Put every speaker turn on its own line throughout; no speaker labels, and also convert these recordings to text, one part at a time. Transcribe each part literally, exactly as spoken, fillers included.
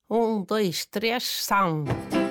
Um, dois, três, são.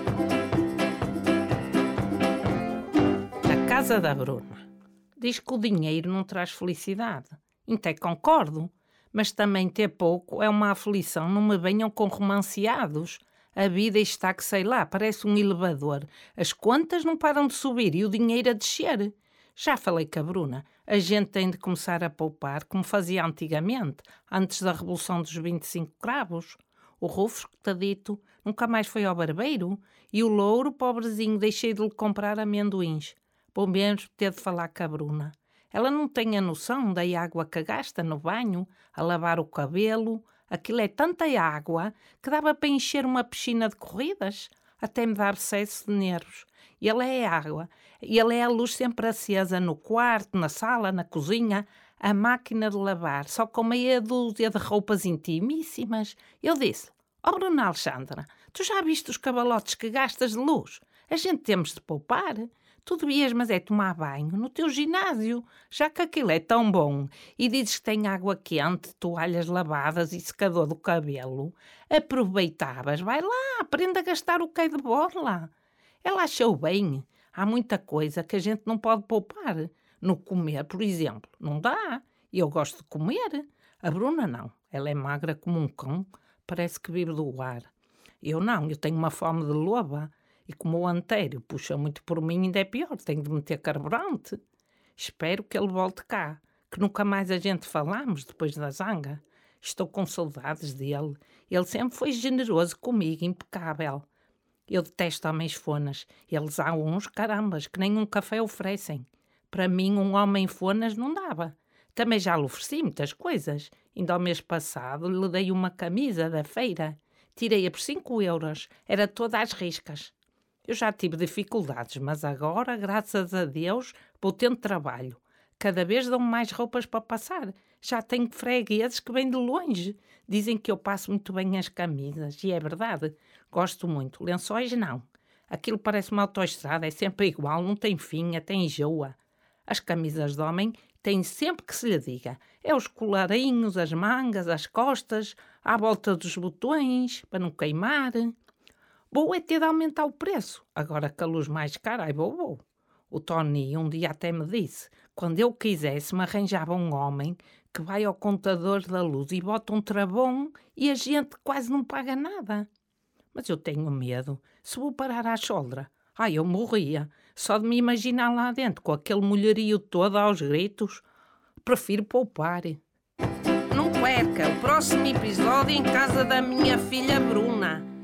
A casa da Bruna. Diz que o dinheiro não traz felicidade. Até concordo, mas também ter pouco é uma aflição, não me venham com romanceados. A vida está que, sei lá, parece um elevador. As contas não param de subir e o dinheiro a descer. Já falei com a Bruna, a gente tem de começar a poupar como fazia antigamente, antes da Revolução dos vinte e cinco cravos. O Rufus, que está dito, nunca mais foi ao barbeiro. E o Louro, pobrezinho, deixei de lhe comprar amendoins. Vou mesmo ter de falar com a Bruna. Ela não tem a noção da água que gasta no banho, a lavar o cabelo. Aquilo é tanta água que dava para encher uma piscina de corridas. Até me dá excesso de nervos. E ela é água. E ela é a luz sempre acesa no quarto, na sala, na cozinha. A máquina de lavar, só com meia dúzia de roupas intimíssimas. Eu disse-lhe, ó oh, Bruna Alexandra, tu já viste os cavalotes que gastas de luz? A gente temos de poupar. Tu devias, mas é tomar banho no teu ginásio, já que aquilo é tão bom. E dizes que tem água quente, toalhas lavadas e secador do cabelo. Aproveitavas, vai lá, aprenda a gastar o que é de borla. Ela achou bem. Há muita coisa que a gente não pode poupar. No comer, por exemplo, não dá. Eu gosto de comer. A Bruna não. Ela é magra como um cão. Parece que vive do ar. Eu não. Eu tenho uma fome de loba. E como o Antério puxa muito por mim, ainda é pior. Tenho de meter carburante. Espero que ele volte cá. Que nunca mais a gente falamos depois da zanga. Estou com saudades dele. Ele sempre foi generoso comigo, impecável. Eu detesto homens fonas. Eles há uns, carambas, que nem um café oferecem. Para mim, um homem fonas não dava. Também já lhe ofereci muitas coisas. Ainda ao mês passado lhe dei uma camisa da feira. Tirei-a por cinco euros. Era toda às riscas. Eu já tive dificuldades, mas agora, graças a Deus, vou tendo trabalho. Cada vez dão mais roupas para passar. Já tenho fregueses que vêm de longe. Dizem que eu passo muito bem as camisas. E é verdade. Gosto muito. Lençóis, não. Aquilo parece uma autoestrada. É sempre igual. Não tem fim. Até enjoa. As camisas de homem têm sempre que se lhe diga. É os colarinhos, as mangas, as costas, à volta dos botões, para não queimar. Vou é ter de aumentar o preço. Agora que a luz mais cara, ai, vou, vou. O Tony um dia até me disse, quando eu quisesse me arranjava um homem que vai ao contador da luz e bota um travão e a gente quase não paga nada. Mas eu tenho medo. Se vou parar à soldra, ai, eu morria. Só de me imaginar lá dentro, com aquele molhario todo aos gritos. Prefiro poupar. Não perca o próximo episódio em casa da minha filha Bruna.